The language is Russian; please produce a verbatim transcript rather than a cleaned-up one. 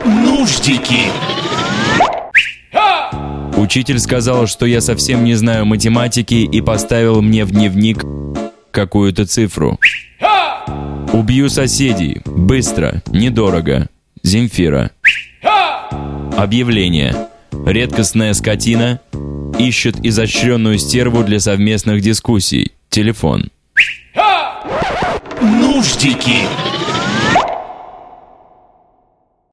Нуждики. Учитель сказал, что я совсем не знаю математики и поставил мне в дневник какую-то цифру. Убью соседей. Быстро. Недорого. Земфира. Объявление. Редкостная скотина ищет изощренную стерву для совместных дискуссий. Телефон. Нуждики.